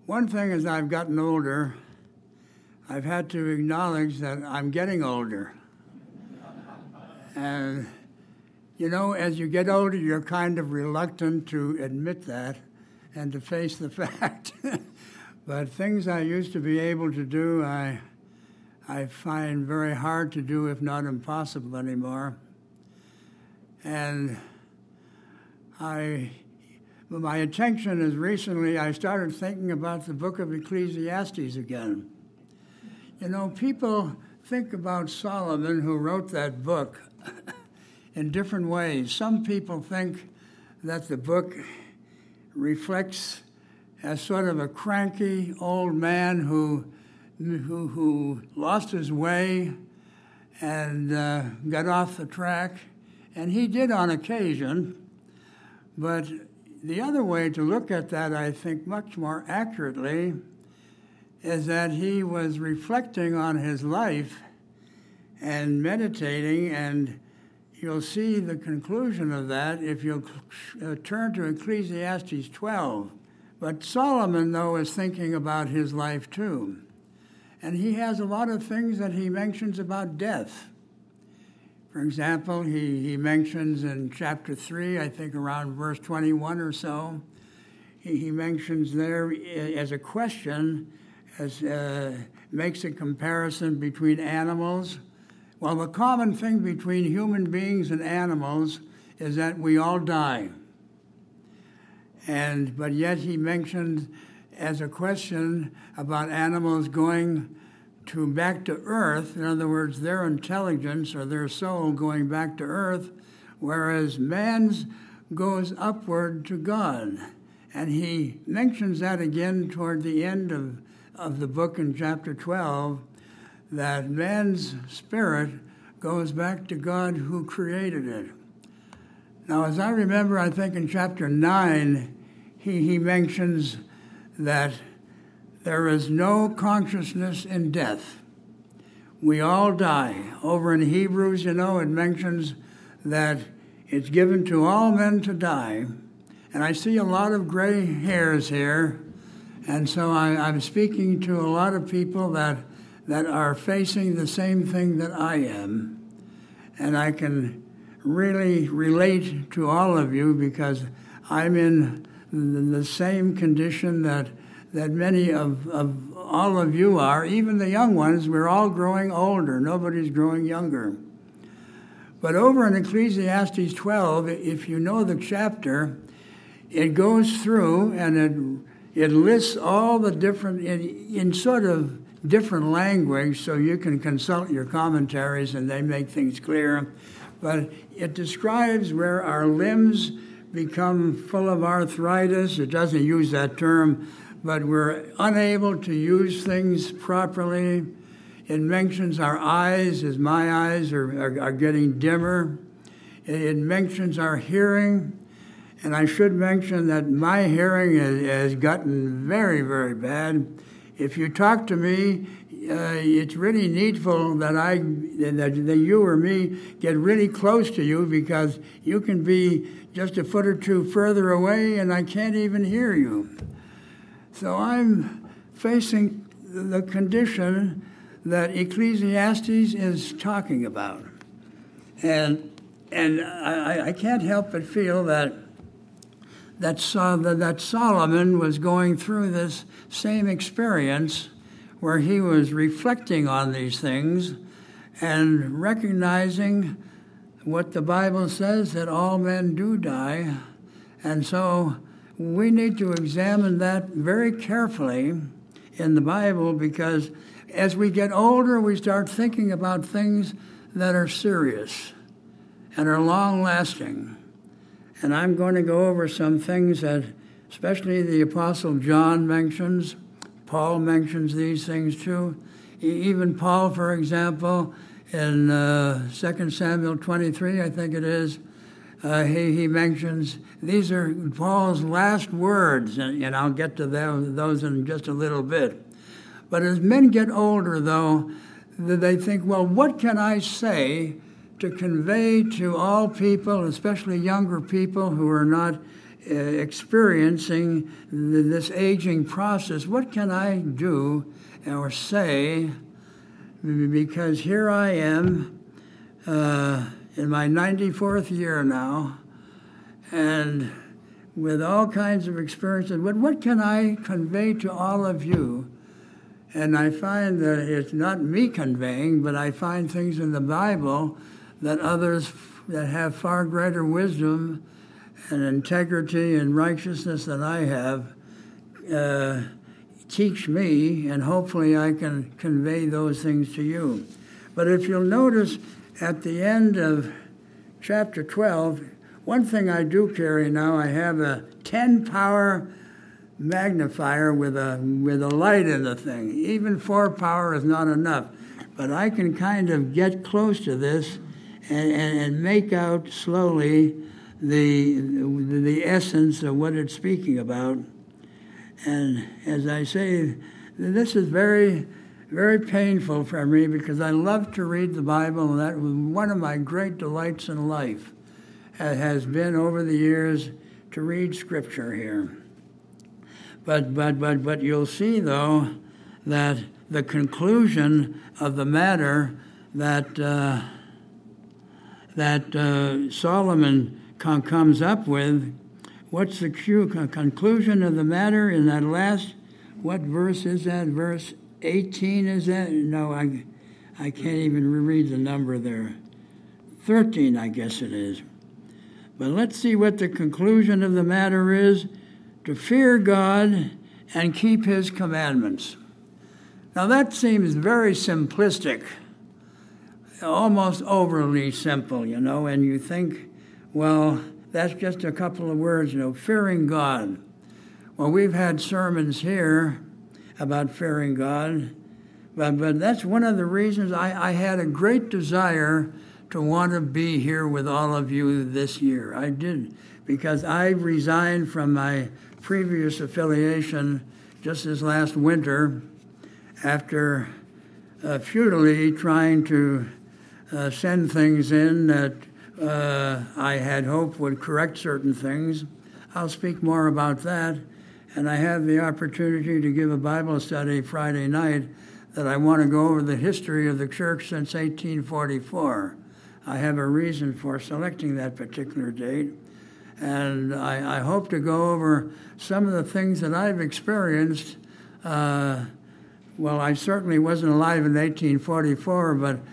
One thing as I've gotten older, I've had to acknowledge that I'm getting older. And, you know, as you get older, you're kind of reluctant to admit that and to face the fact. But things I used to be able to do, I find very hard to do, if not impossible anymore. And my attention is recently, I started thinking about the book of Ecclesiastes again. You know, people think about Solomon, who wrote that book, in different ways. Some people think that the book reflects as sort of a cranky old man who lost his way and got off the track. And he did on occasion, but the other way to look at that, I think much more accurately, is that he was reflecting on his life and meditating, and you'll see the conclusion of that if you'll turn to Ecclesiastes 12. But Solomon, though, is thinking about his life too. And he has a lot of things that he mentions about death. For example, he mentions in chapter 3, I think around verse 21 or so, he mentions there as a question, makes a comparison between animals. Well, the common thing between human beings and animals is that we all die. But yet he mentioned as a question about animals going back to earth, in other words, their intelligence or their soul going back to earth, whereas man's goes upward to God. And he mentions that again toward the end of the book in chapter 12, that man's spirit goes back to God who created it. Now, as I remember, I think in chapter 9, he mentions that there is no consciousness in death. We all die. Over in Hebrews, you know, it mentions that it's given to all men to die. And I see a lot of gray hairs here. And so I'm speaking to a lot of people that are facing the same thing that I am. And I can really relate to all of you because I'm in the same condition that many of all of you are, even the young ones. We're all growing older. Nobody's growing younger. But over in Ecclesiastes 12, if you know the chapter, it goes through and it lists all the different, in sort of different language, so you can consult your commentaries and they make things clear. But it describes where our limbs become full of arthritis. It doesn't use that term, but we're unable to use things properly. It mentions our eyes, as my eyes are getting dimmer. It mentions our hearing. And I should mention that my hearing has gotten very, very bad. If you talk to me, it's really needful that you or me get really close to you, because you can be just a foot or two further away and I can't even hear you. So I'm facing the condition that Ecclesiastes is talking about. And I can't help but feel that Solomon was going through this same experience where he was reflecting on these things and recognizing what the Bible says, that all men do die. And so we need to examine that very carefully in the Bible, because as we get older, we start thinking about things that are serious and are long-lasting. And I'm going to go over some things that especially the Apostle John mentions. Paul mentions these things too. Even Paul, for example, in 2 Samuel 23, I think it is, he mentions, these are Paul's last words, and I'll get to those in just a little bit. But as men get older, though, they think, well, what can I say to convey to all people, especially younger people who are not experiencing this aging process. What can I do or say? Because here I am in my 94th year now, and with all kinds of experiences. But what can I convey to all of you? And I find that it's not me conveying, but I find things in the Bible that others that have far greater wisdom and integrity and righteousness than I have teach me, and hopefully I can convey those things to you. But if you'll notice at the end of chapter 12, one thing I do carry now, I have a 10-power magnifier with a light in the thing. Even 4 power is not enough. But I can kind of get close to this and make out slowly the essence of what it's speaking about. And as I say, this is very, very painful for me because I love to read the Bible, and that was one of my great delights in life. Has been over the years to read Scripture here. But you'll see, though, that the conclusion of the matter that Solomon comes up with, what's the conclusion of the matter in that last, what verse is that? Verse 18 is that? No, I can't even reread the number there. 13, I guess it is. But let's see what the conclusion of the matter is: to fear God and keep His commandments. Now that seems very simplistic, almost overly simple, and you think, well, that's just a couple of words, fearing God. Well, we've had sermons here about fearing God, but that's one of the reasons I had a great desire to want to be here with all of you this year. I did, because I resigned from my previous affiliation just this last winter after futilely trying to send things in that I had hoped would correct certain things. I'll speak more about that. And I have the opportunity to give a Bible study Friday night that I want to go over the history of the church since 1844. I have a reason for selecting that particular date. And I hope to go over some of the things that I've experienced. Well, I certainly wasn't alive in 1844,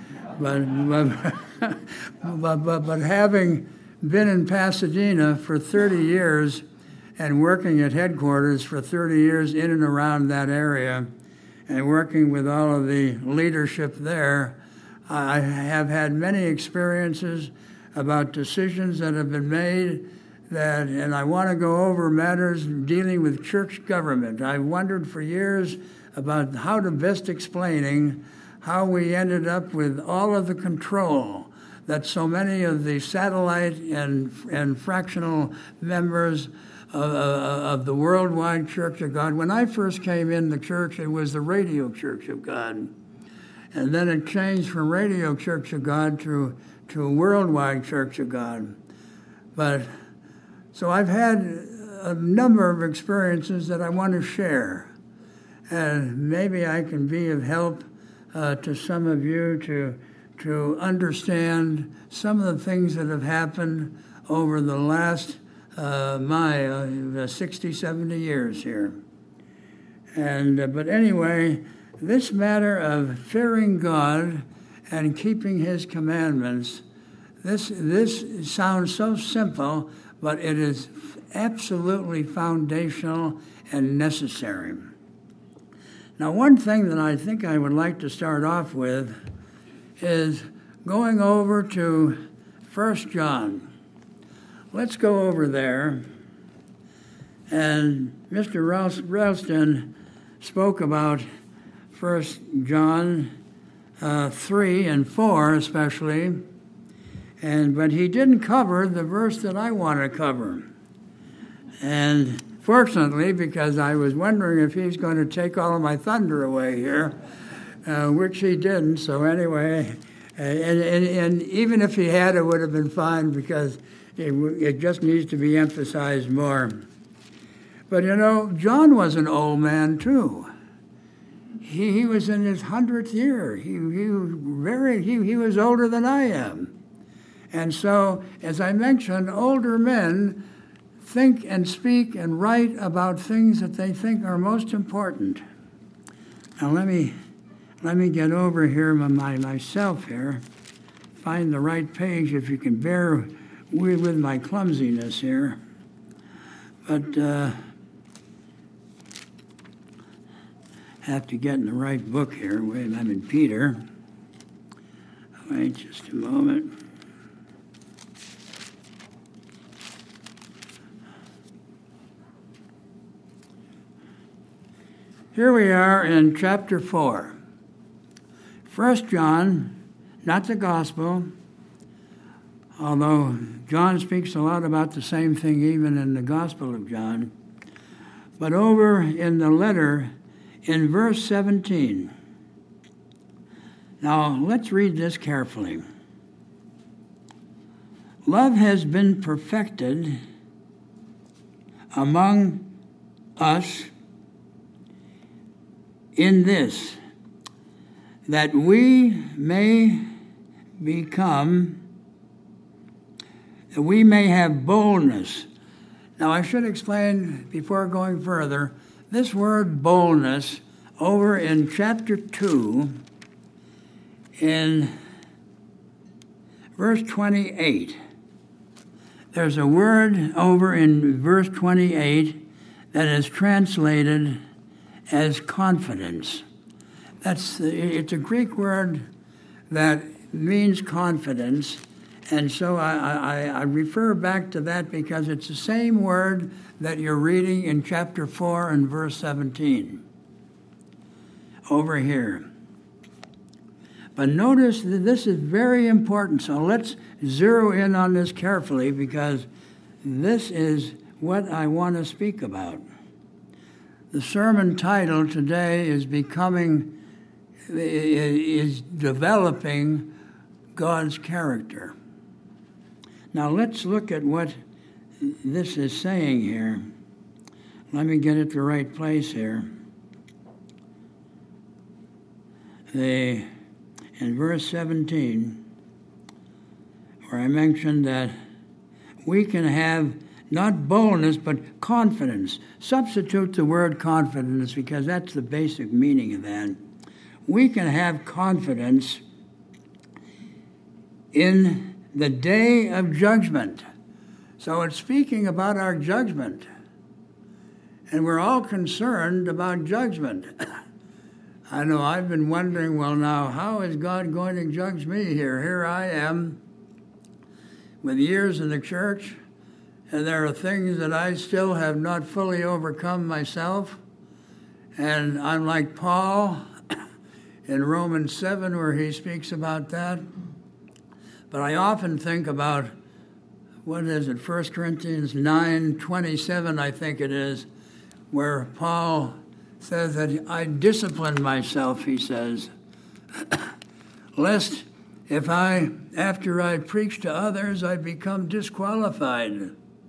but having been in Pasadena for 30 years and working at headquarters for 30 years in and around that area and working with all of the leadership there, I have had many experiences about decisions that have been made and I want to go over matters dealing with church government. I've wondered for years about how to best explaining how we ended up with all of the control that so many of the satellite and fractional members of the Worldwide Church of God. When I first came in the church, it was the Radio Church of God. And then it changed from Radio Church of God to Worldwide Church of God. So I've had a number of experiences that I want to share. And maybe I can be of help to some of you to understand some of the things that have happened over the last 60, 70 years here. But anyway, this matter of fearing God and keeping His commandments, this sounds so simple, but it is absolutely foundational and necessary. Now, one thing that I think I would like to start off with is going over to 1 John. Let's go over there. And Mr. Ralston spoke about 1 John 3 and 4 especially, but he didn't cover the verse that I want to cover. And fortunately, because I was wondering if he's going to take all of my thunder away here, which he didn't. So anyway, and even if he had, it would have been fine because it just needs to be emphasized more. But John was an old man too. He was in his 100th year. He was older than I am. And so, as I mentioned, older men think and speak and write about things that they think are most important. Now let me get over here myself here, find the right page if you can bear with my clumsiness here. But have to get in the right book here. Wait, I'm in Peter. Wait just a moment. Here we are in chapter 4. 1 John, not the gospel, although John speaks a lot about the same thing even in the Gospel of John, but over in the letter in verse 17. Now, let's read this carefully. Love has been perfected among us in this, that we may have boldness. Now, I should explain before going further, this word boldness over in chapter 2, in verse 28, there's a word over in verse 28 that is translated as confidence. It's a Greek word that means confidence, and so I refer back to that because it's the same word that you're reading in chapter 4 and verse 17 over here. But notice that this is very important, so let's zero in on this carefully because this is what I want to speak about. The sermon title today is developing God's character. Now let's look at what this is saying here. Let me get it the right place here. In verse 17, where I mentioned that we can have not boldness, but confidence. Substitute the word confidence because that's the basic meaning of that. We can have confidence in the day of judgment. So it's speaking about our judgment. And we're all concerned about judgment. I know I've been wondering, well, now, how is God going to judge me here? Here I am with years in the church, and there are things that I still have not fully overcome myself. And I'm like Paul in Romans 7 where he speaks about that. But I often think about, 1 Corinthians 9:27, I think it is, where Paul says that I discipline myself, he says, lest if after I preach to others, I become disqualified.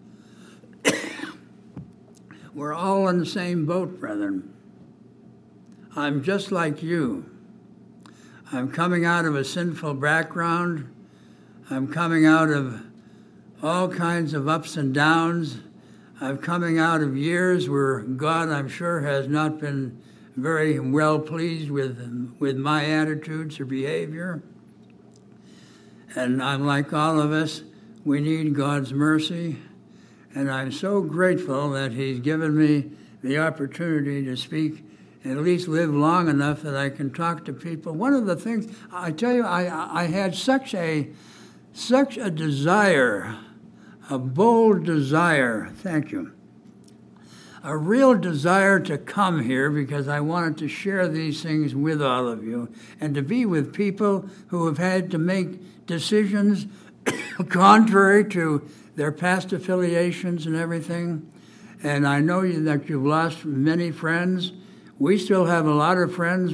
We're all in the same boat, brethren. I'm just like you. I'm coming out of a sinful background. I'm coming out of all kinds of ups and downs. I'm coming out of years where God, I'm sure, has not been very well pleased with my attitudes or behavior. And I'm like all of us, we need God's mercy. And I'm so grateful that he's given me the opportunity to speak, at least live long enough that I can talk to people. One of the things, I tell you, I had such a desire, a bold desire, thank you, a real desire to come here because I wanted to share these things with all of you and to be with people who have had to make decisions contrary to their past affiliations and everything. And I know that you've lost many friends. We still have a lot of friends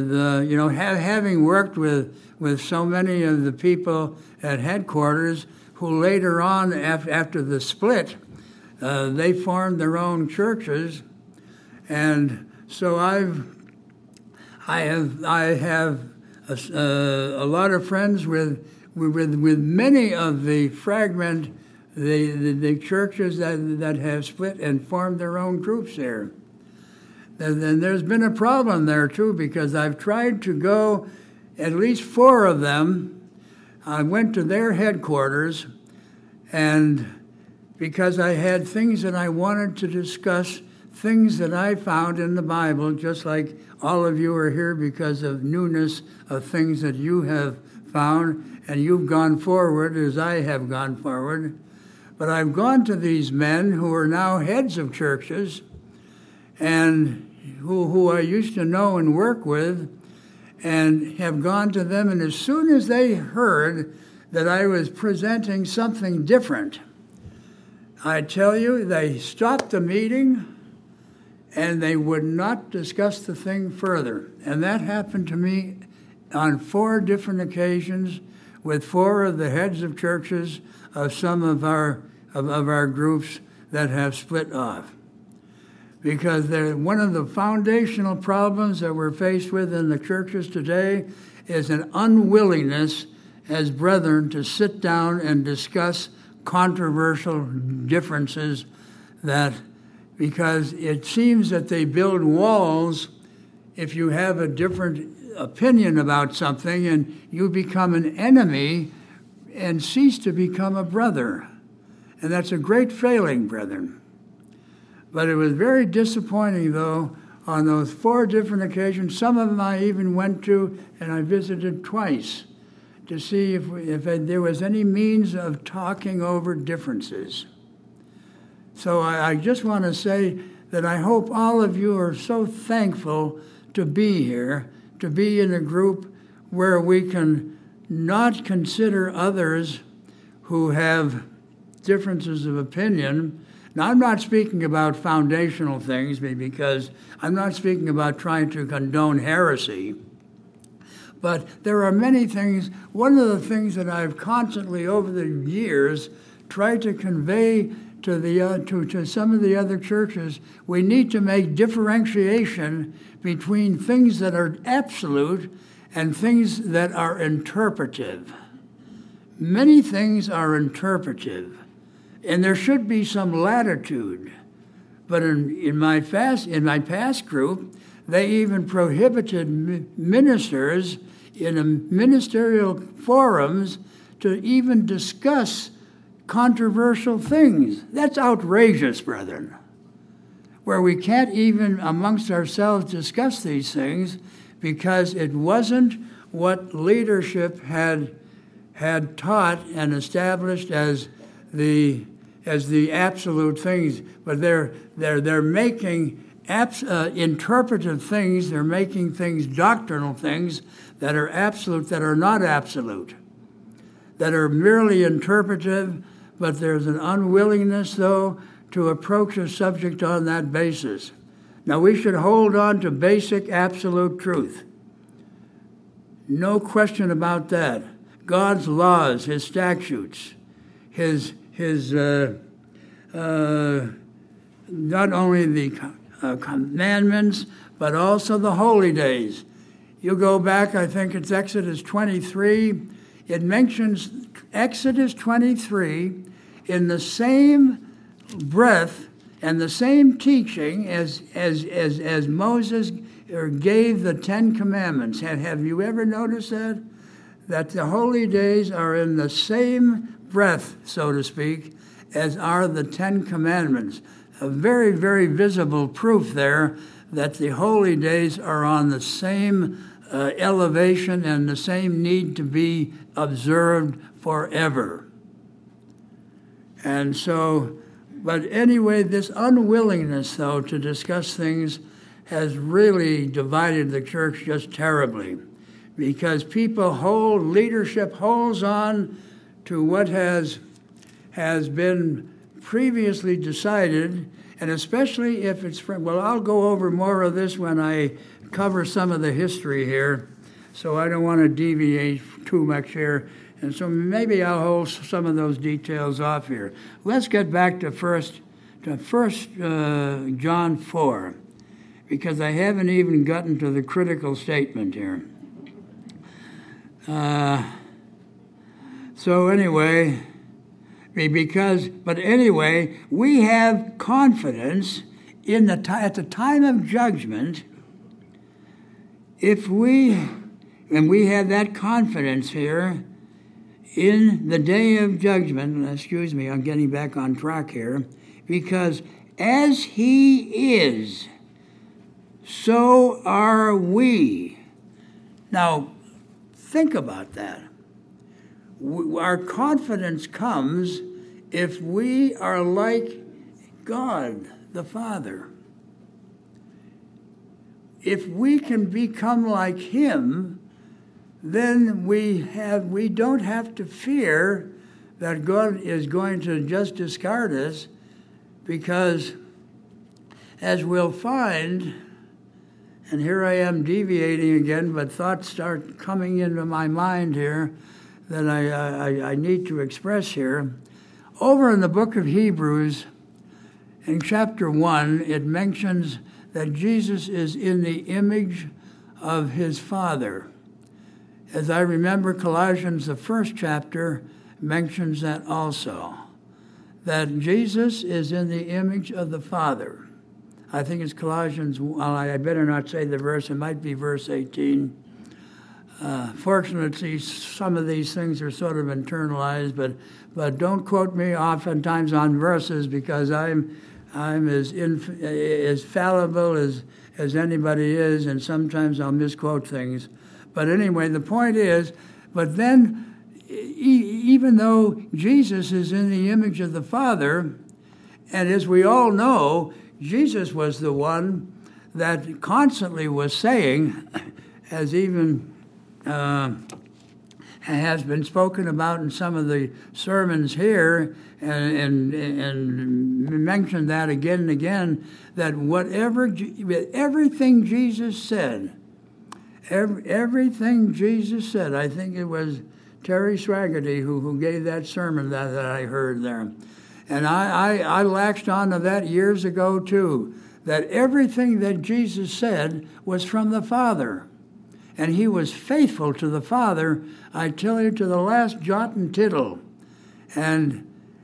having worked with so many of the people at headquarters who later on, after the split, they formed their own churches, and so I have a lot of friends with many of the fragment, the churches that have split and formed their own groups there. And there's been a problem there too, because I've tried to go, at least 4 of them. I went to their headquarters, and because I had things that I wanted to discuss, things that I found in the Bible, just like all of you are here because of newness of things that you have found, and you've gone forward as I have gone forward. But I've gone to these men who are now heads of churches, and who I used to know and work with, and have gone to them, and as soon as they heard that I was presenting something different, I tell you, they stopped the meeting, and they would not discuss the thing further. And that happened to me on 4 different occasions with 4 of the heads of churches of some of our groups that have split off. Because one of the foundational problems that we're faced with in the churches today is an unwillingness as brethren to sit down and discuss controversial differences, because it seems that they build walls if you have a different opinion about something, and you become an enemy and cease to become a brother. And that's a great failing, brethren. But it was very disappointing, though, on those 4 different occasions. Some of them I even went to, and I visited twice to see if there was any means of talking over differences. So I just want to say that I hope all of you are so thankful to be here, to be in a group where we can not consider others who have differences of opinion. Now, I'm not speaking about foundational things, because I'm not speaking about trying to condone heresy. But there are many things. One of the things that I've constantly over the years tried to convey to some of the other churches, we need to make differentiation between things that are absolute and things that are interpretive. Many things are interpretive, and there should be some latitude. But in my past group, they even prohibited ministers in ministerial forums to even discuss controversial things. That's outrageous, brethren. Where we can't even amongst ourselves discuss these things because it wasn't what leadership had taught and established as the absolute things, but they're making interpretive things. They're making things doctrinal things that are absolute, that are not absolute, that are merely interpretive. But there's an unwillingness, though, to approach a subject on that basis. Now, we should hold on to basic absolute truth. No question about that. God's laws, His statutes, His not only the commandments, but also the holy days. You go back, I think it's Exodus 23. It mentions Exodus 23 in the same breath and the same teaching as Moses gave the 10 Commandments. Have you ever noticed that? That the holy days are in the same breath, so to speak, as are the 10 Commandments. A very, very visible proof there that the holy days are on the same elevation and the same need to be observed forever. And so, but anyway, this unwillingness, though, to discuss things has really divided the church just terribly, because leadership holds on to what has been previously decided, and especially if it's I'll go over more of this when I cover some of the history here, so I don't want to deviate too much here And so maybe I'll hold some of those details off here. Let's get back to first John 4, because I haven't even gotten to the critical statement here. So anyway, we have confidence at the time of judgment. And we have that confidence here in the day of judgment. Excuse me, I'm getting back on track here. Because as he is, so are we. Now, think about that. Our confidence comes if we are like God the Father. If we can become like him, then we don't have to fear that God is going to just discard us, because as we'll find, and here I am deviating again, but thoughts start coming into my mind here that I need to express here. Over in the book of Hebrews, in chapter 1, it mentions that Jesus is in the image of his Father. As I remember, Colossians, the first chapter, mentions that also, that Jesus is in the image of the Father. I think it's Colossians, well, I better not say the verse, it might be verse 18. Fortunately, some of these things are sort of internalized, but don't quote me oftentimes on verses, because I'm as fallible as anybody is, and sometimes I'll misquote things. But anyway, the point is, but then, even though Jesus is in the image of the Father, and as we all know, Jesus was the one that constantly was saying, as even has been spoken about in some of the sermons here, and mentioned that again and again, that everything Jesus said, everything Jesus said, I think it was Terry Swaggerty who gave that sermon that I heard there. And I latched on to that years ago too, that everything that Jesus said was from the Father. And he was faithful to the Father, I tell you, to the last jot and tittle. And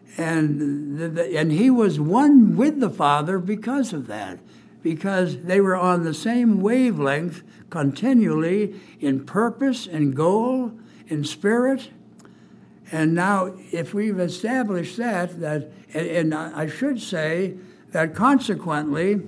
he was one with the Father because of that, because they were on the same wavelength continually in purpose and goal, in spirit. And now, if we've established that, and I should say that consequently,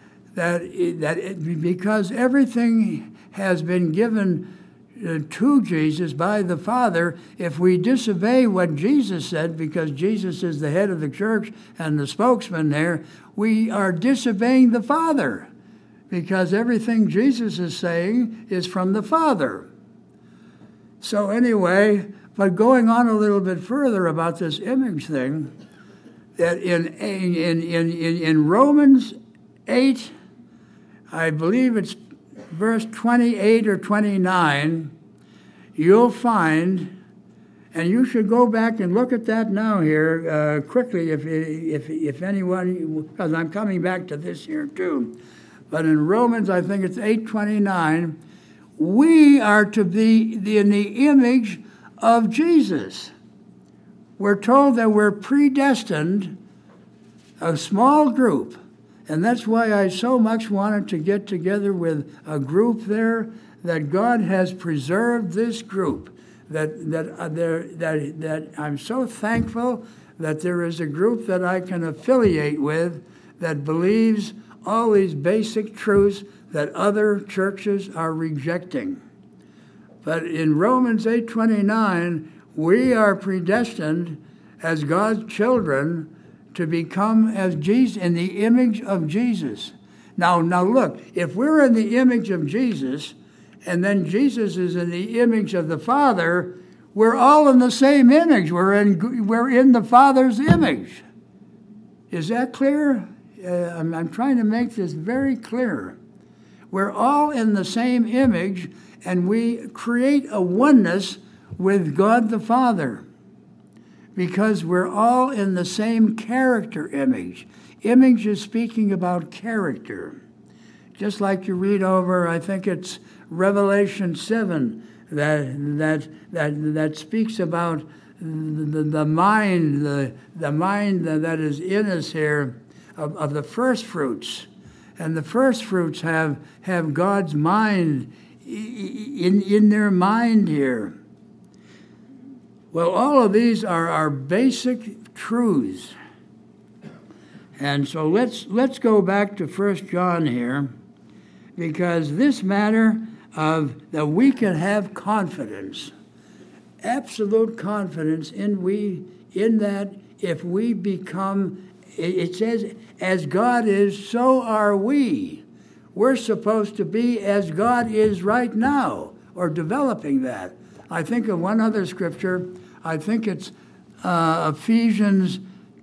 because everything has been given to Jesus by the Father, if we disobey what Jesus said, because Jesus is the head of the church and the spokesman there, we are disobeying the Father, because everything Jesus is saying is from the Father. So anyway, but going on a little bit further about this image thing, that in Romans 8, I believe it's verse 28 or 29, you'll find, and you should go back and look at that now here quickly if anyone, because I'm coming back to this here too. But in Romans, I think it's 8:29, we are to be in the image of Jesus. We're told that we're predestined, a small group. And that's why I so much wanted to get together with a group there, that God has preserved this group, that I'm so thankful that there is a group that I can affiliate with that believes all these basic truths that other churches are rejecting. But in Romans 8:29, we are predestined as God's children to become as Jesus, in the image of Jesus. Now look, if we're in the image of Jesus, and then Jesus is in the image of the Father, we're all in the same image. We're in the Father's image. Is that clear? I'm trying to make this very clear. We're all in the same image, and we create a oneness with God the Father, because we're all in the same character image. Image is speaking about character. Just like you read over, I think it's Revelation 7, that speaks about the mind, the mind that is in us here of the first fruits. And the first fruits have God's mind in their mind here. Well, all of these are our basic truths. And so let's go back to 1 John here, because this matter of that we can have confidence, absolute confidence in that if we become, it says, as God is, so are we. We're supposed to be as God is right now, or developing that. I think of one other scripture. I think it's Ephesians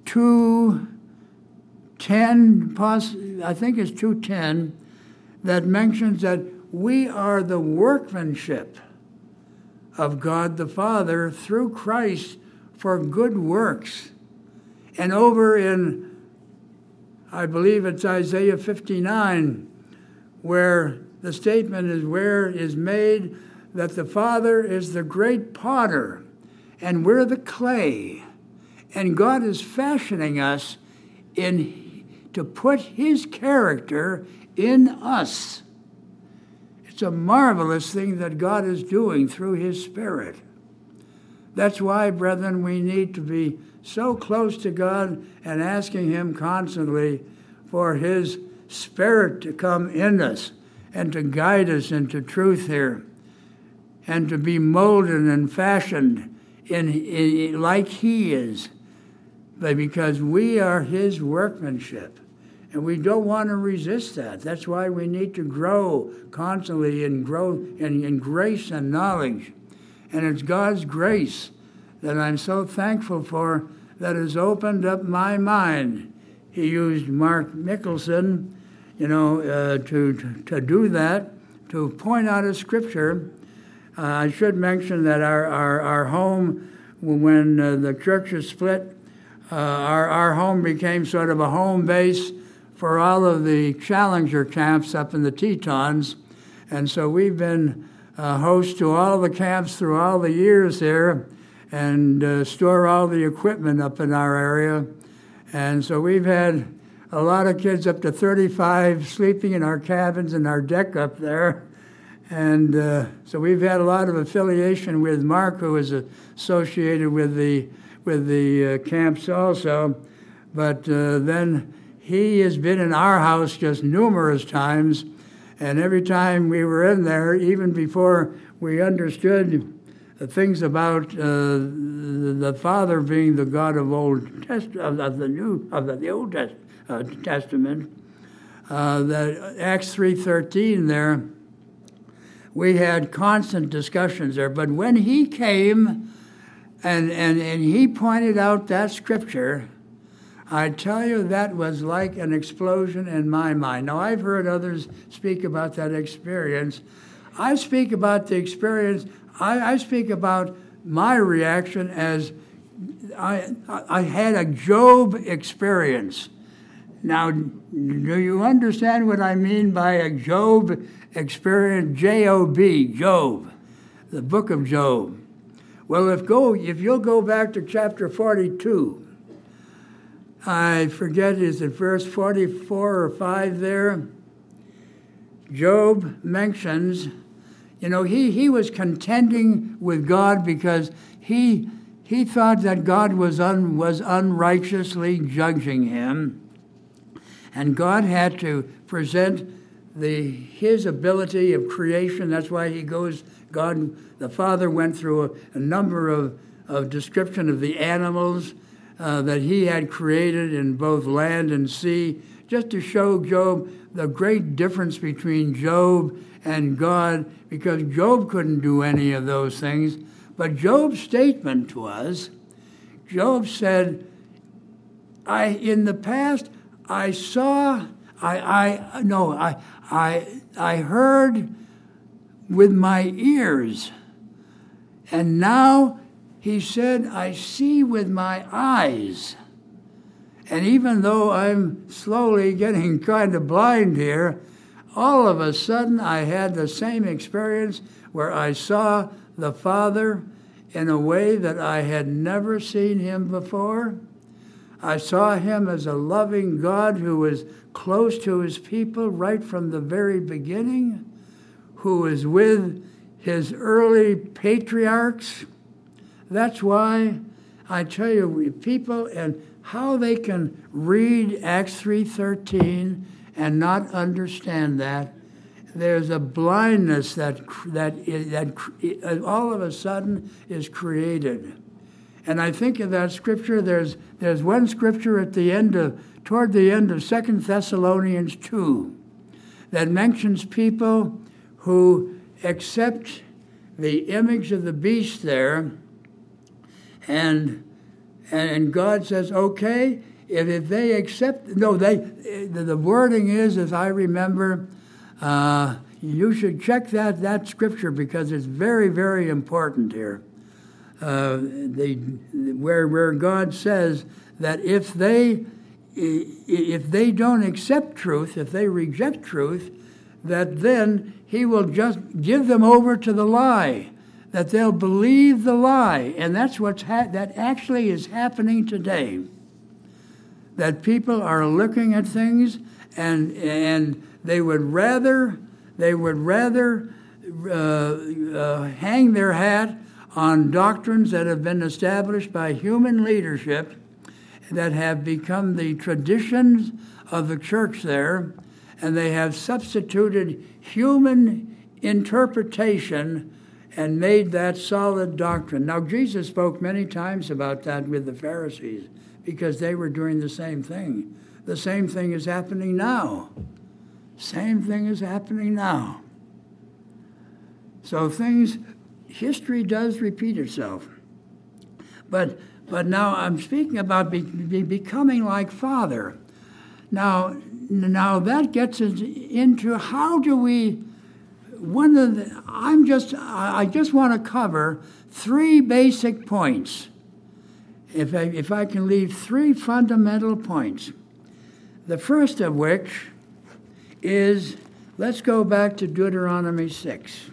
2:10. I think it's 2:10 that mentions that we are the workmanship of God the Father through Christ for good works. And over in, I believe it's Isaiah 59, where the statement is made that the Father is the great potter and we're the clay, and God is fashioning us to put his character in us. It's a marvelous thing that God is doing through his Spirit. That's why, brethren, we need to be so close to God and asking him constantly for his Spirit to come in us and to guide us into truth here, and to be molded and fashioned in like he is, but because we are his workmanship. And we don't want to resist that. That's why we need to grow constantly and grow in grace and knowledge. And it's God's grace that I'm so thankful for that has opened up my mind. He used Mark Mickelson, to do that, to point out a scripture. I should mention that our home, when the churches split, our home became sort of a home base for all of the Challenger camps up in the Tetons. And so we've been host to all the camps through all the years there, and store all the equipment up in our area. And so we've had a lot of kids, up to 35, sleeping in our cabins and our deck up there. And so we've had a lot of affiliation with Mark, who is associated with the camps also. But then he has been in our house just numerous times, and every time we were in there, even before we understood the things about the Father being the God of the Old Testament, that Acts 3:13 there, we had constant discussions there. But when he came and he pointed out that scripture, I tell you, that was like an explosion in my mind. Now, I've heard others speak about that experience. I speak about the experience. I speak about my reaction as I had a Job experience. Now, do you understand what I mean by a Job experience? J-O-B, Job, the book of Job. Well, if you'll go back to chapter 42, I forget, is it verse 44 or 5 there? Job mentions, he was contending with God because he thought that God was unrighteously judging him. And God had to present his ability of creation. That's why God, the Father, went through a number of description of the animals that he had created in both land and sea, just to show Job the great difference between Job and God, because Job couldn't do any of those things. But Job's statement was, Job said, in the past, I heard with my ears, And now he said, I see with my eyes. And even though I'm slowly getting kind of blind here, all of a sudden I had the same experience where I saw the Father in a way that I had never seen him before. I saw him as a loving God who was close to his people right from the very beginning, who was with his early patriarchs. That's why I tell you, people and how they can read Acts 3:13 and not understand that. There's a blindness that all of a sudden is created. And I think of that scripture, there's one scripture toward the end of 2 Thessalonians 2 that mentions people who accept the image of the beast there, and God says, okay, if they accept, the wording is, as I remember, you should check that scripture because it's very, very important here. Where God says that if they don't accept truth, if they reject truth, that then he will just give them over to the lie, that they'll believe the lie. And that's that actually is happening today. That people are looking at things and they would rather hang their hat on doctrines that have been established by human leadership that have become the traditions of the church there, and they have substituted human interpretation and made that solid doctrine. Now, Jesus spoke many times about that with the Pharisees because they were doing the same thing. The same thing is happening now. Same thing is happening now. So history does repeat itself. But now I'm speaking about becoming like Father. Now that gets us into how do we. I just want to cover 3 basic points. If I can leave 3 fundamental points. The first of which is, let's go back to Deuteronomy 6.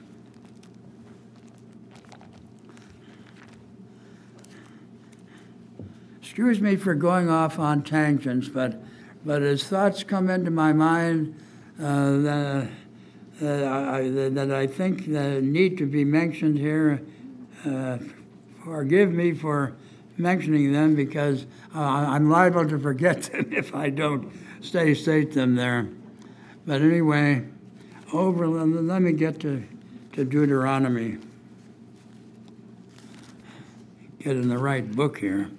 Excuse me for going off on tangents, but as thoughts come into my mind that I think need to be mentioned here, forgive me for mentioning them because I'm liable to forget them if I don't state them there. But anyway, let me get to Deuteronomy. Get in the right book here.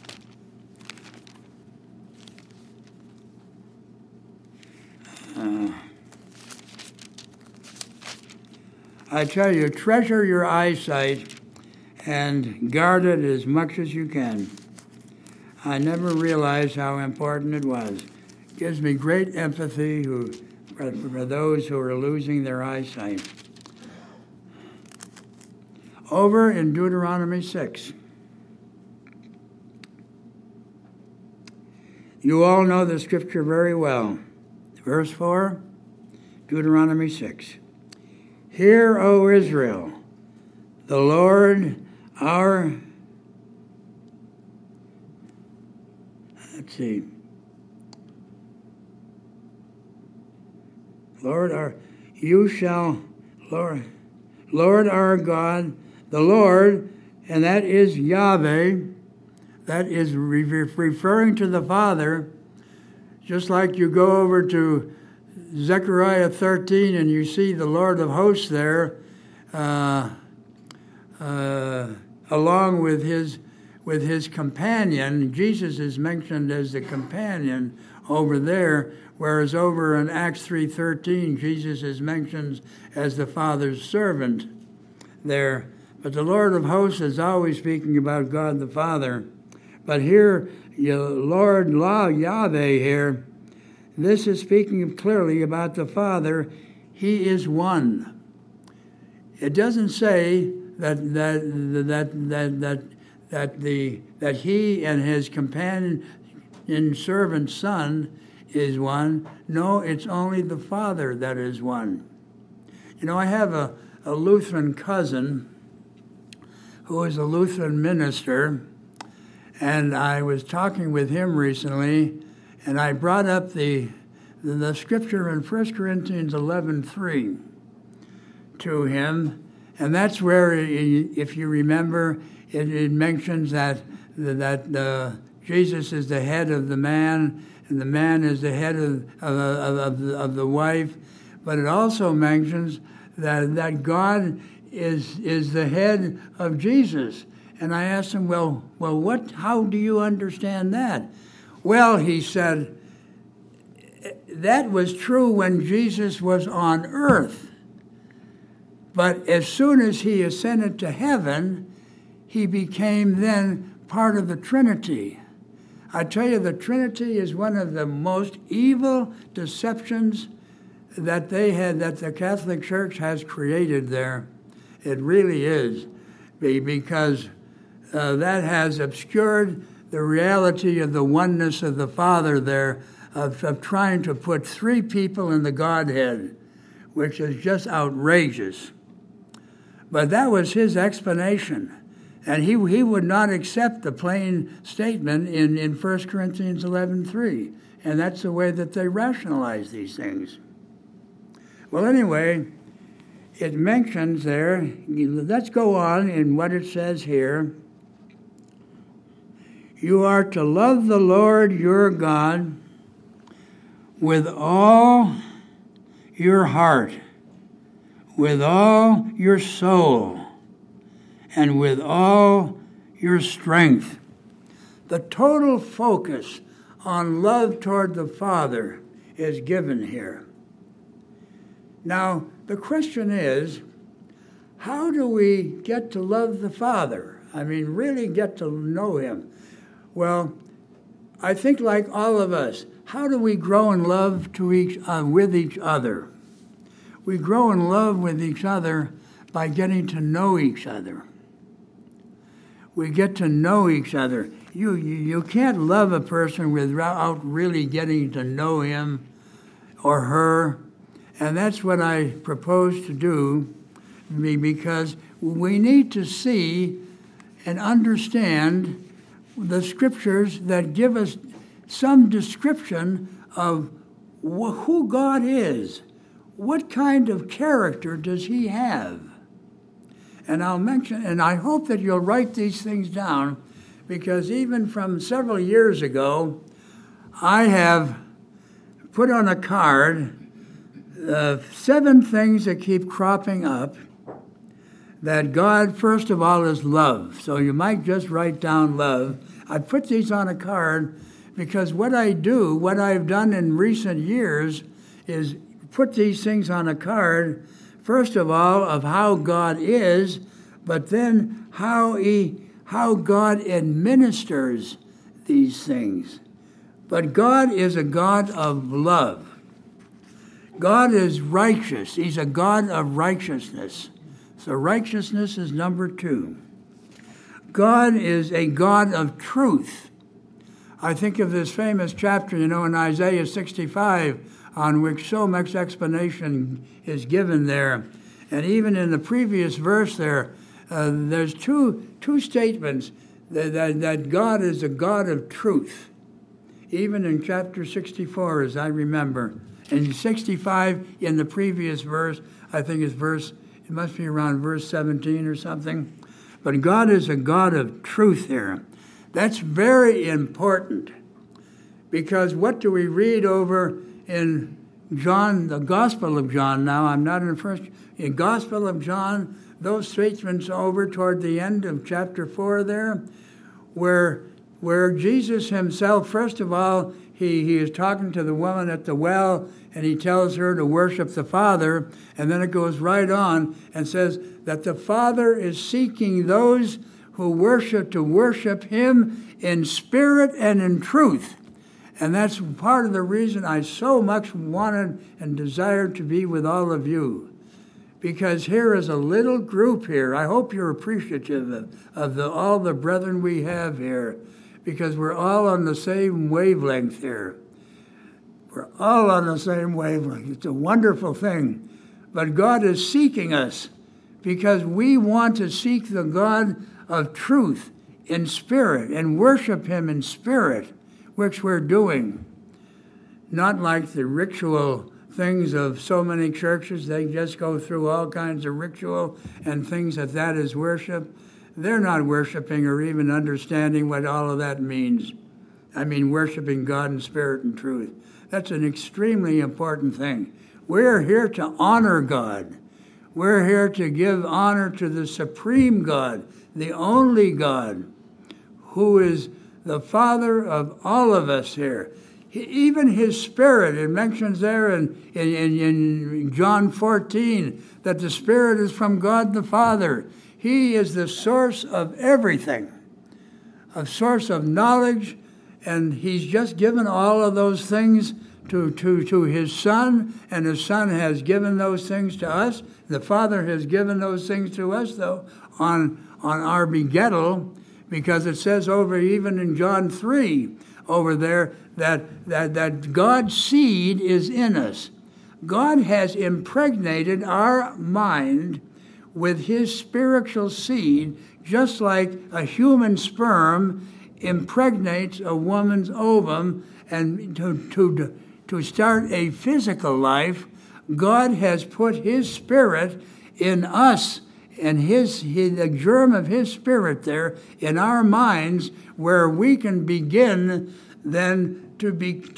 I tell you, treasure your eyesight and guard it as much as you can. I never realized how important it was. It gives me great empathy for those who are losing their eyesight. Over in Deuteronomy 6. You all know the scripture very well. Verse 4, Deuteronomy 6. Hear, O Israel, the Lord our... Let's see. Lord our our God, the Lord, and that is Yahweh, that is referring to the Father, just like you go over to Zechariah 13 and you see the Lord of hosts there, along with his companion. Jesus is mentioned as the companion over there, whereas over in Acts 3:13, Jesus is mentioned as the Father's servant there. But the Lord of hosts is always speaking about God the Father. But here, Lord Yahweh here, this is speaking clearly about the Father. He is one. It doesn't say that he and his companion servant son is one. No, it's only the Father that is one. You know, I have a Lutheran cousin who is a Lutheran minister, and I was talking with him recently, and I brought up the scripture in 1 Corinthians 11:3 to him, and that's where, if you remember, it mentions that Jesus is the head of the man, and the man is the head of the wife, but it also mentions that God is the head of Jesus. And I asked him, well, how do you understand that? Well, he said, that was true when Jesus was on earth. But as soon as he ascended to heaven, he became then part of the Trinity. I tell you, the Trinity is one of the most evil deceptions that the Catholic Church has created there. It really is, because that has obscured the reality of the oneness of the Father there, of trying to put three people in the Godhead, which is just outrageous. But that was his explanation. And he would not accept the plain statement in 1 Corinthians 11:3. And that's the way that they rationalize these things. Well, anyway, it mentions there, let's go on in what it says here. You are to love the Lord your God with all your heart, with all your soul, and with all your strength. The total focus on love toward the Father is given here. Now, the question is, how do we get to love the Father? I mean, really get to know him? Well, I think like all of us, how do we grow in love with each other? We grow in love with each other by getting to know each other. We get to know each other. You can't love a person without really getting to know him or her. And that's what I propose to do, because we need to see and understand the scriptures that give us some description of who God is. What kind of character does he have? And I'll mention, and I hope that you'll write these things down, because even from several years ago, I have put on a card 7 things that keep cropping up that God, first of all, is love. So you might just write down love. I put these on a card because what I've done in recent years is put these things on a card, first of all, of how God is, but then how God administers these things. But God is a God of love. God is righteous. He's a God of righteousness. So righteousness is number 2. God is a God of truth. I think of this famous chapter, in Isaiah 65, on which so much explanation is given there. And even in the previous verse there's two statements that God is a God of truth. Even in chapter 64, as I remember. And 65, in the previous verse, I think it must be around verse 17 or something. But God is a God of truth here. That's very important, because what do we read over in John, the Gospel of John now? I'm not in Gospel of John, those statements over toward the end of chapter 4 there, where Jesus himself, first of all, he is talking to the woman at the well, and he tells her to worship the Father, and then it goes right on and says that the Father is seeking those who worship him in spirit and in truth. And that's part of the reason I so much wanted and desired to be with all of you, because here is a little group here. I hope you're appreciative of all the brethren we have here, because we're all on the same wavelength here. We're all on the same wavelength. It's a wonderful thing. But God is seeking us because we want to seek the God of truth in spirit and worship him in spirit, which we're doing. Not like the ritual things of so many churches. They just go through all kinds of ritual and things that is worship. They're not worshiping or even understanding what all of that means. I mean, worshiping God in spirit and truth. That's an extremely important thing. We're here to honor God. We're here to give honor to the supreme God, the only God, who is the Father of all of us here. Even his Spirit, it mentions there in John 14 that the Spirit is from God the Father. He is the source of everything, a source of knowledge, and he's just given all of those things to his Son, and his Son has given those things to us. The Father has given those things to us, though, on our begettal, because it says over even in John 3 over there that God's seed is in us. God has impregnated our mind with his spiritual seed, just like a human sperm impregnates a woman's ovum, and to start a physical life, God has put his Spirit in us, and the germ of his Spirit there in our minds, where we can begin then to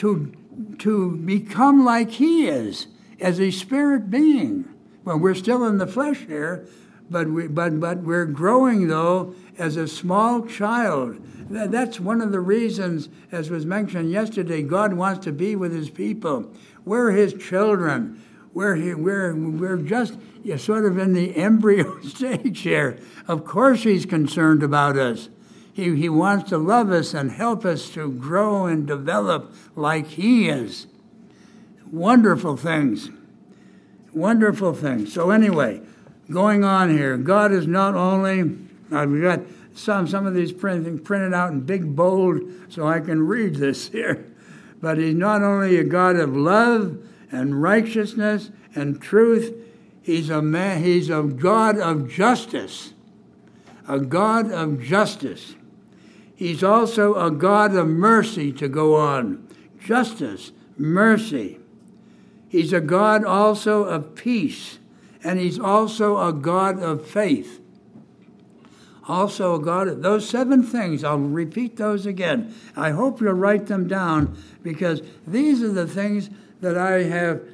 become like he is as a spirit being. Well, we're still in the flesh here, but we're growing though as a small child. That's one of the reasons, as was mentioned yesterday, God wants to be with his people. We're his children. We're just sort of in the embryo stage here. Of course he's concerned about us. He wants to love us and help us to grow and develop like he is. Wonderful things. Wonderful things. So anyway, going on here, God is not only, I've got some of these printed out in big bold so I can read this here, but he's not only a God of love and righteousness and truth, he's a God of justice. A God of justice. He's also a God of mercy, to go on. Justice, mercy. He's a God also of peace, and he's also a God of faith. Also a God of those 7 things. I'll repeat those again. I hope you'll write them down, because these are the things that I have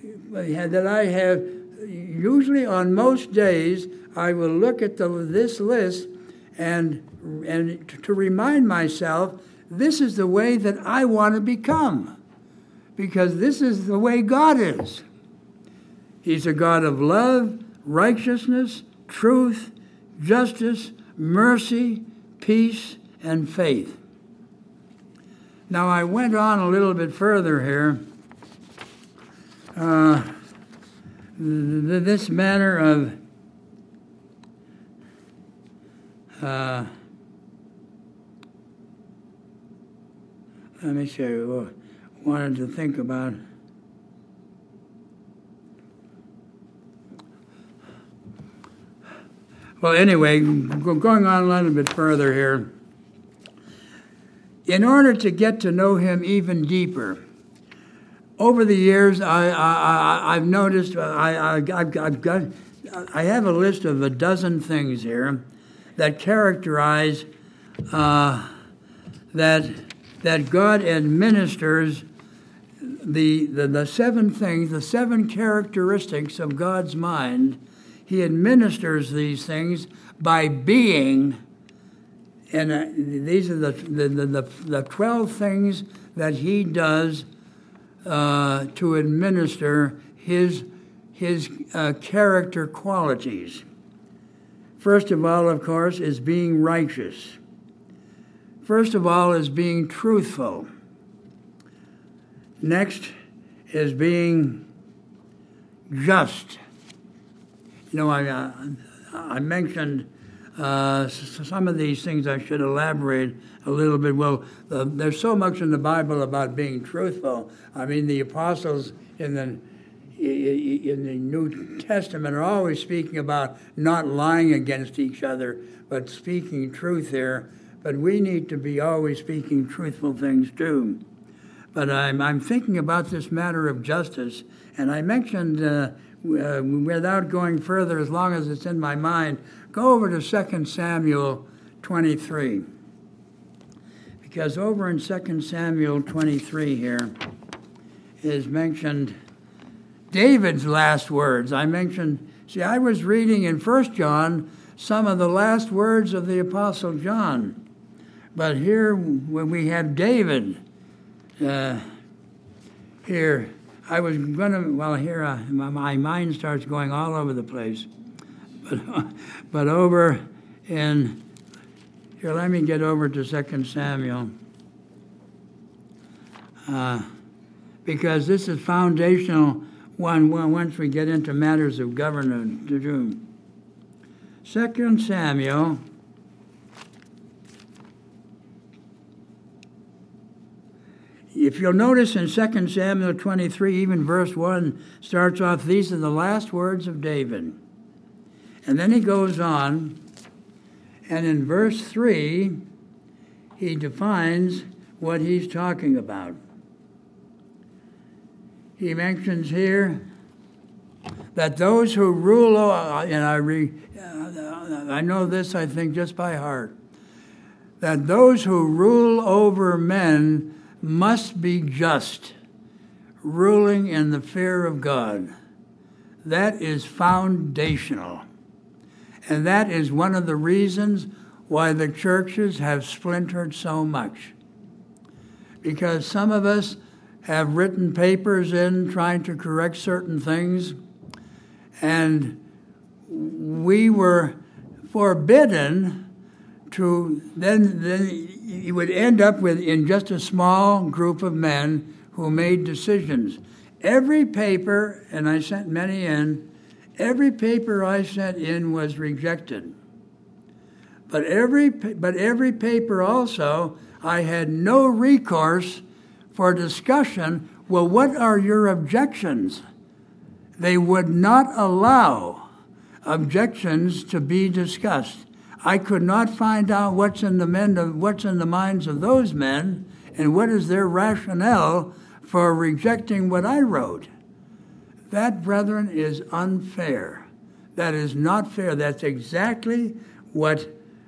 usually on most days. I will look at this list and to remind myself, this is the way that I want to become, because this is the way God is. He's a God of love, righteousness, truth, justice, mercy, peace, and faith. Now, I went on a little bit further here. This matter of let me see, wanted to think about. Well, anyway, going on a little bit further here. In order to get to know him even deeper, over the years, I've noticed I have a list of a dozen things here that characterize that God administers the 7 things, the 7 characteristics of God's mind. He administers these things by being, and these are the 12 things that he does to administer his character qualities. First of all, of course, is being righteous. First of all is being truthful. Next is being just. I mentioned some of these things. I should elaborate a little bit. Well, there's so much in the Bible about being truthful. I mean, the apostles in the New Testament are always speaking about not lying against each other, but speaking truth here. But we need to be always speaking truthful things too. But I'm thinking about this matter of justice, and I mentioned, without going further, as long as it's in my mind, go over to 2 Samuel 23. Because over in 2 Samuel 23 here is mentioned David's last words. I was reading in 1 John some of the last words of the Apostle John. But here, when we have David, here, I was going to, here my mind starts going all over the place. But over in, here, let me get over to 2 Samuel. Because this is foundational once we get into matters of government to do. 2 Samuel If you'll notice in 2 Samuel 23, even verse 1 starts off, these are the last words of David. And then he goes on, and in verse 3, he defines what he's talking about. He mentions here that those who rule, and I know this, I think, just by heart, that those who rule over men must be just, ruling in the fear of God. That is foundational. And that is one of the reasons why the churches have splintered so much. Because some of us have written papers in trying to correct certain things, and we were forbidden to, then you would end up with in just a small group of men who made decisions. Every paper, and I sent many in, every paper I sent in was rejected. But every paper also, I had no recourse for discussion. Well, what are your objections? They would not allow objections to be discussed. I could not find out what's in the minds of those men and what is their rationale for rejecting what I wrote. That, brethren, is unfair. That is not fair. That's exactly what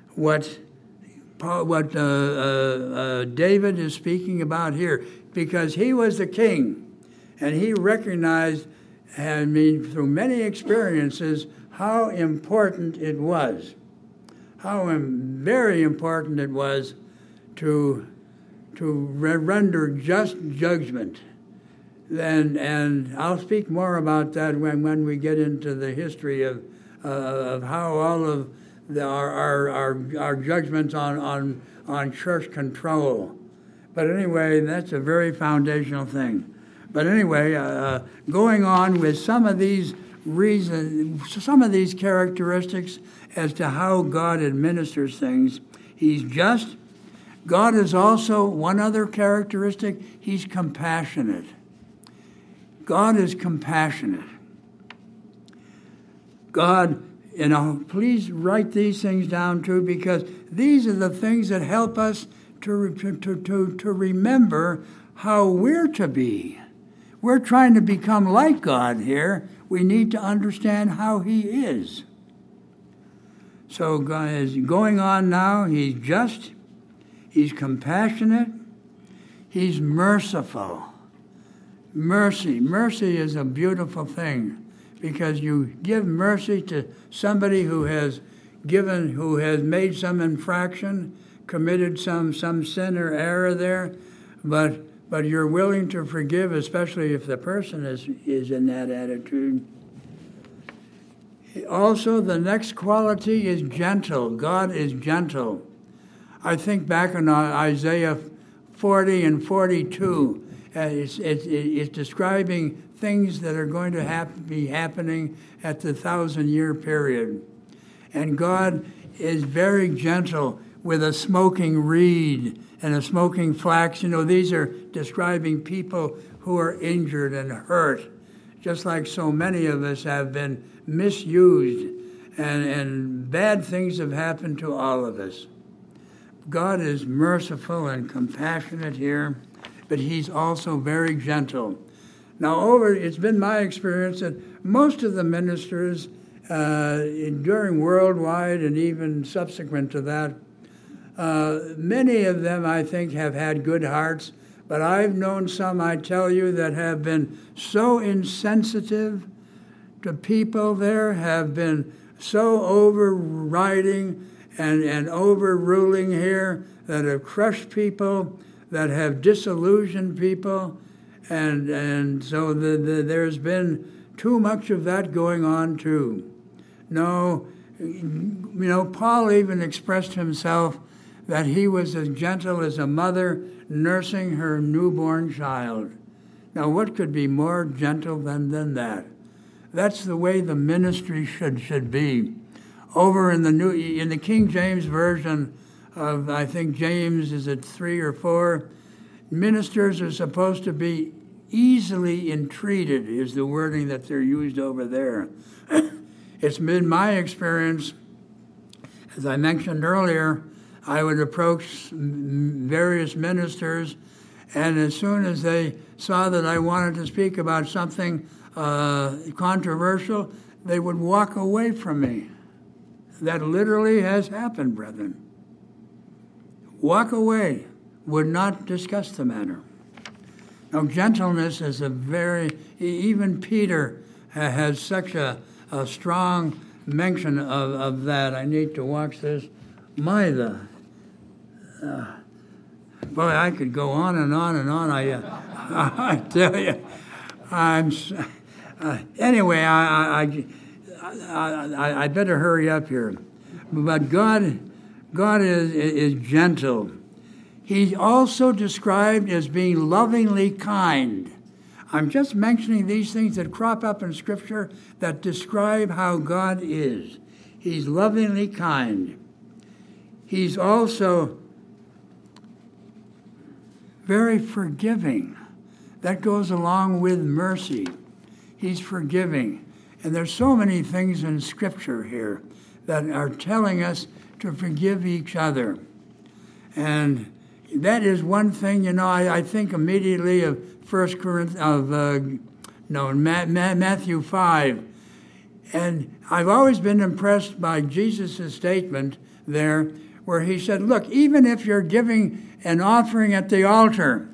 David is speaking about here, because he was the king, and he recognized, through many experiences, how important it was. How very important it was to render just judgment. And I'll speak more about that when we get into the history of how all of our judgments on church control. But anyway, that's a very foundational thing. But anyway, going on with some of these reasons, some of these characteristics as to how God administers things. He's just. God is also one other characteristic. He's compassionate. God is compassionate. God, please write these things down too, because these are the things that help us to remember how we're to be. We're trying to become like God here. We need to understand how He is. So God is going on now. He's just. He's compassionate. He's merciful. Mercy is a beautiful thing, because you give mercy to somebody who has made some infraction, committed some sin or error there, but you're willing to forgive, especially if the person is in that attitude. Also, the next quality is gentle. God is gentle. I think back on Isaiah 40 and 42. It's describing things that are going to be happening at the 1,000-year period. And God is very gentle with a smoking reed and a smoking flax. These are describing people who are injured and hurt, just like so many of us have been misused, and bad things have happened to all of us. God is merciful and compassionate here, but he's also very gentle. Now, it's been my experience that most of the ministers during worldwide and even subsequent to that, many of them, I think, have had good hearts, but I've known some, I tell you, that have been so insensitive to people there, have been so overriding and overruling here, that have crushed people, that have disillusioned people, and so there's been too much of that going on too. No, Paul even expressed himself that he was as gentle as a mother nursing her newborn child. Now, what could be more gentle than that? That's the way the ministry should be. Over in the King James Version of, I think James, is it 3 or 4, ministers are supposed to be easily entreated, is the wording that they're used over there. It's been my experience, as I mentioned earlier, I would approach various ministers, and as soon as they saw that I wanted to speak about something controversial, they would walk away from me. That literally has happened, brethren. Walk away, would not discuss the matter. Now, gentleness is even Peter has such a strong mention of that. I need to watch this. Boy, I could go on and on and on. I tell you, anyway, I better hurry up here. But God is gentle. He's also described as being lovingly kind. I'm just mentioning these things that crop up in Scripture that describe how God is. He's lovingly kind. He's also very forgiving. That goes along with mercy. He's forgiving. And there's so many things in Scripture here that are telling us to forgive each other. And that is one thing, I think immediately of Matthew 5. And I've always been impressed by Jesus' statement there, where he said, look, even if you're giving an offering at the altar,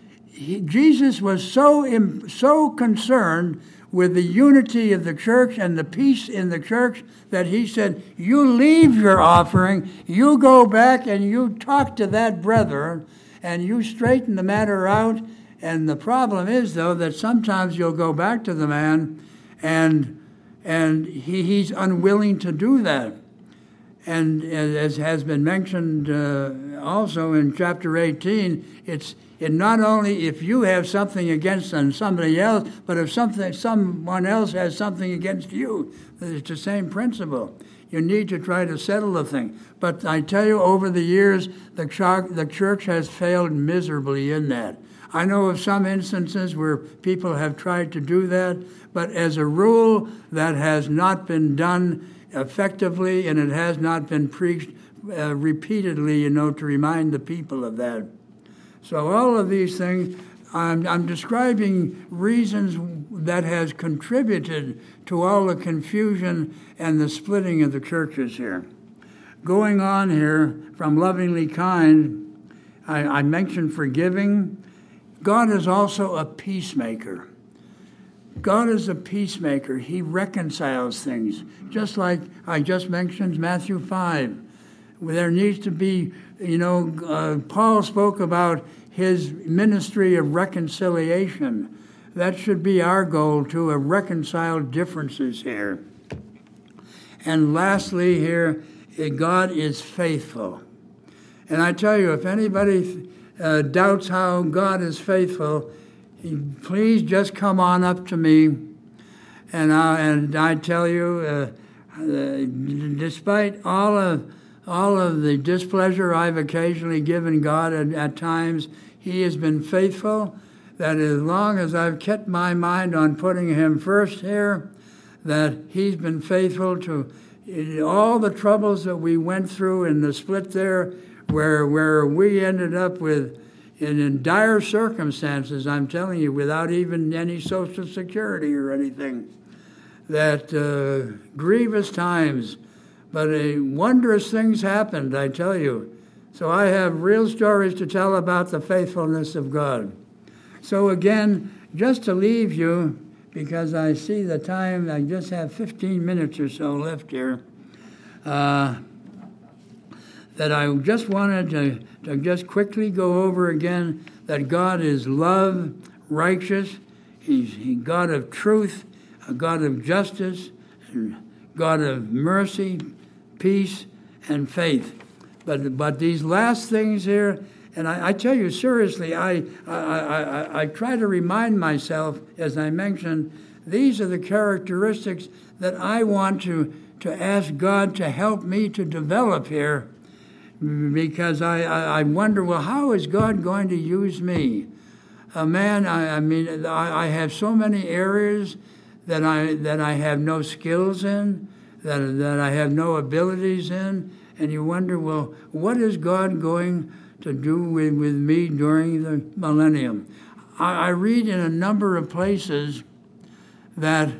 Jesus was so concerned with the unity of the church and the peace in the church that he said, you leave your offering, you go back and you talk to that brother and you straighten the matter out. And the problem is, though, that sometimes you'll go back to the man and he's unwilling to do that. And as has been mentioned also in chapter 18, it's not only if you have something against somebody else, but if someone else has something against you. It's the same principle. You need to try to settle the thing. But I tell you, over the years, the church has failed miserably in that. I know of some instances where people have tried to do that, but as a rule, that has not been done effectively, and it has not been preached repeatedly, to remind the people of that. So all of these things, I'm describing reasons that has contributed to all the confusion and the splitting of the churches here. Going on here, from lovingly kind, I mentioned forgiving. God is also a peacemaker. God is a peacemaker. He reconciles things. Just like I just mentioned Matthew 5. There needs to be, Paul spoke about his ministry of reconciliation. That should be our goal, to reconcile differences here. And lastly here, God is faithful. And I tell you, if anybody doubts how God is faithful, please just come on up to me, and I tell you, despite all of the displeasure I've occasionally given God at times, He has been faithful. That as long as I've kept my mind on putting Him first here, that He's been faithful to all the troubles that we went through in the split there, where we ended up with in dire circumstances, I'm telling you, without even any Social Security or anything, that grievous times, but wondrous things happened, I tell you. So I have real stories to tell about the faithfulness of God. So again, just to leave you, because I see the time, I just have 15 minutes or so left here, that I just wanted to just quickly go over again that God is love, righteous, He's God of truth, a God of justice, and God of mercy, peace, and faith. But these last things here, and I tell you seriously, I try to remind myself, as I mentioned, these are the characteristics that I want to ask God to help me to develop here, because I wonder, well, how is God going to use me? I have so many areas that I have no skills in, that I have no abilities in, and you wonder, well, what is God going to do with me during the millennium? I read in a number of places that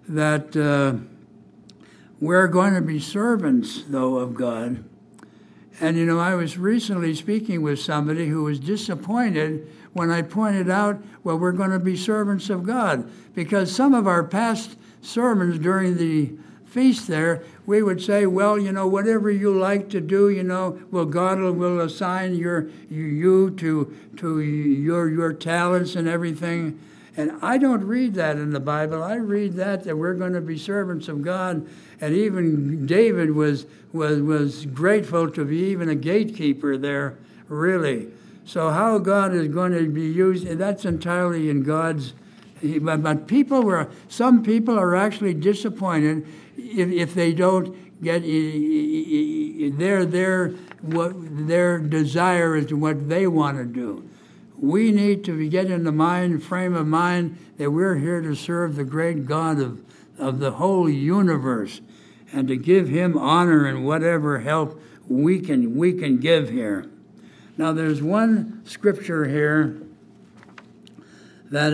we're going to be servants, though, of God. And, you know, I was recently speaking with somebody who was disappointed when I pointed out, well, we're going to be servants of God. Because some of our past sermons during the feast there, we would say, well, you know, whatever you like to do, you know, well, God will assign you to your talents and everything. And I don't read that in the Bible. I read that we're going to be servants of God. And even David was grateful to be even a gatekeeper there, really. So how God is going to be used, that's entirely in God's. But some people are actually disappointed if they don't get their desire is what they want to do. We need to get in the frame of mind that we're here to serve the great God of the whole universe, and to give Him honor and whatever help we can give here. Now, there's one scripture here that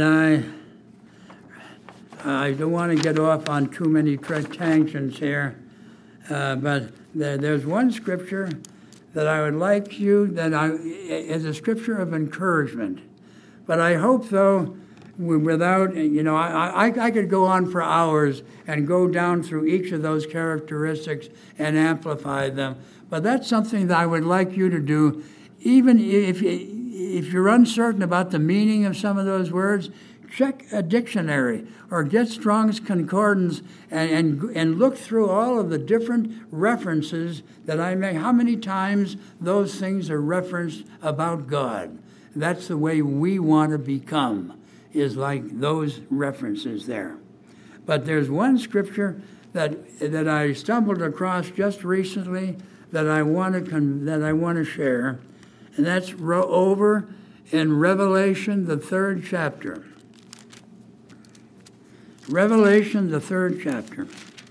I don't want to get off on too many tangents here, but there's one scripture that I would like you, as a scripture of encouragement. But I hope, though, without, you know, I could go on for hours and go down through each of those characteristics and amplify them. But that's something that I would like you to do, even if you're uncertain about the meaning of some of those words. Check a dictionary or get Strong's Concordance and look through all of the different references that I make. How many times those things are referenced about God? That's the way we want to become, is like those references there. But there's one scripture that I stumbled across just recently that I want to share, and that's over in Revelation, the 3rd chapter. Revelation, the 3rd chapter.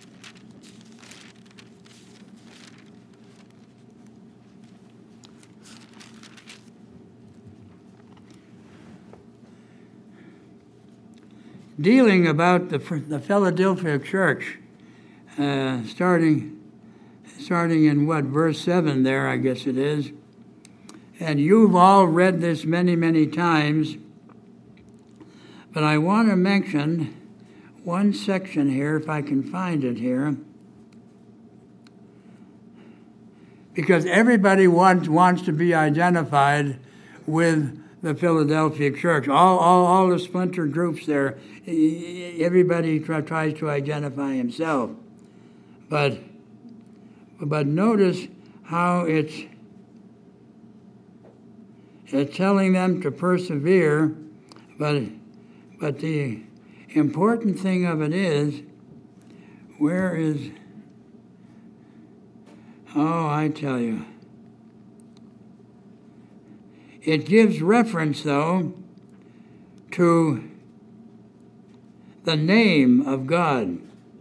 Dealing about the Philadelphia church, starting in verse 7 there, I guess it is. And you've all read this many, many times, but I want to mention one section here, if I can find it here, because everybody wants to be identified with the Philadelphia church. All the splinter groups there, everybody tries to identify himself. But notice how it's telling them to persevere, but But the important thing of it is, where is... Oh, I tell you. It gives reference, though, to the name of God.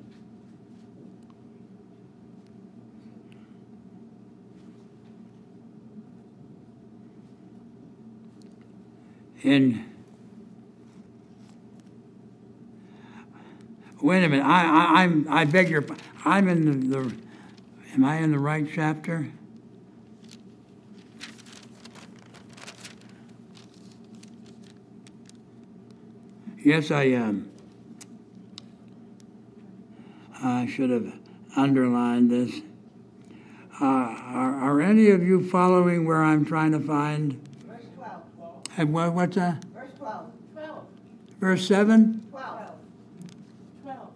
Wait a minute. I beg your. I'm in the. Am I in the right chapter? Yes, I am. I should have underlined this. Are any of you following where I'm trying to find? Verse 12. What's that? Verse 12. 12. Verse 7? 12. 12.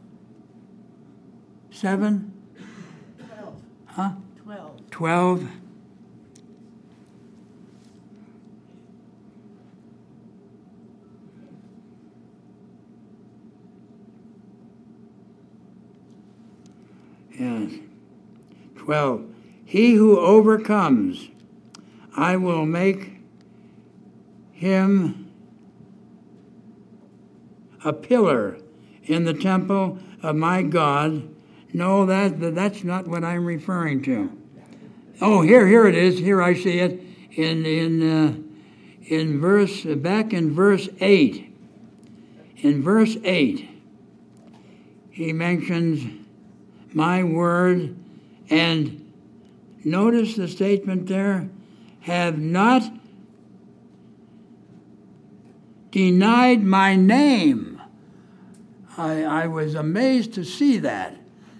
7? 12. Huh? 12. 12? Yes. 12. He who overcomes, I will make him a pillar in the temple of my God. No, that's not what I'm referring to. Oh, here it is. Here I see it in verse 8. In verse 8, he mentions my word, and notice the statement there, have not denied my name. I was amazed to see that.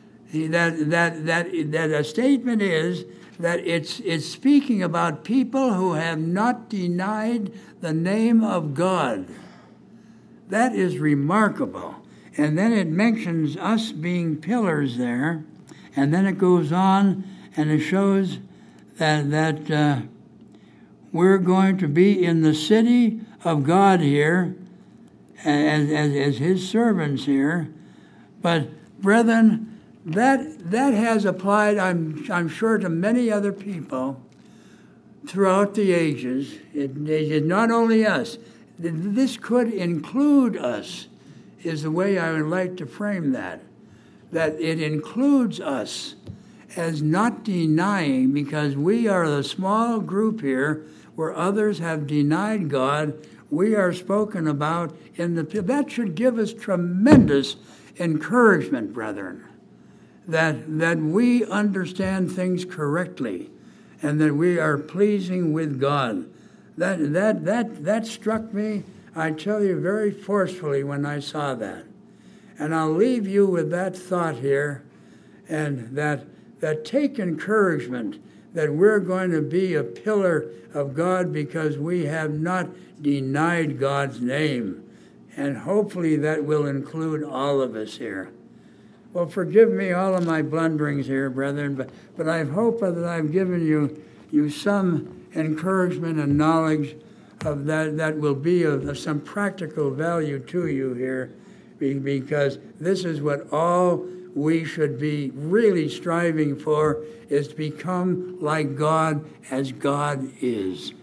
That a statement is that it's speaking about people who have not denied the name of God. That is remarkable. And then it mentions us being pillars there, and then it goes on and it shows that we're going to be in the city of God here as his servants here. But brethren, that has applied, I'm sure, to many other people throughout the ages. It is not only us. This could include us, is the way I would like to frame that it includes us as not denying, because we are the small group here where others have denied God. We are spoken about in the... That should give us tremendous encouragement, brethren, that we understand things correctly and that we are pleasing with God. That struck me, I tell you, very forcefully when I saw that. And I'll leave you with that thought here, and that take encouragement that we're going to be a pillar of God because we have not denied God's name. And hopefully that will include all of us here. Well, forgive me all of my blunderings here, brethren, but I hope that I've given you some encouragement and knowledge of that will be of some practical value to you here, because this is what all we should be really striving for, is to become like God as God is.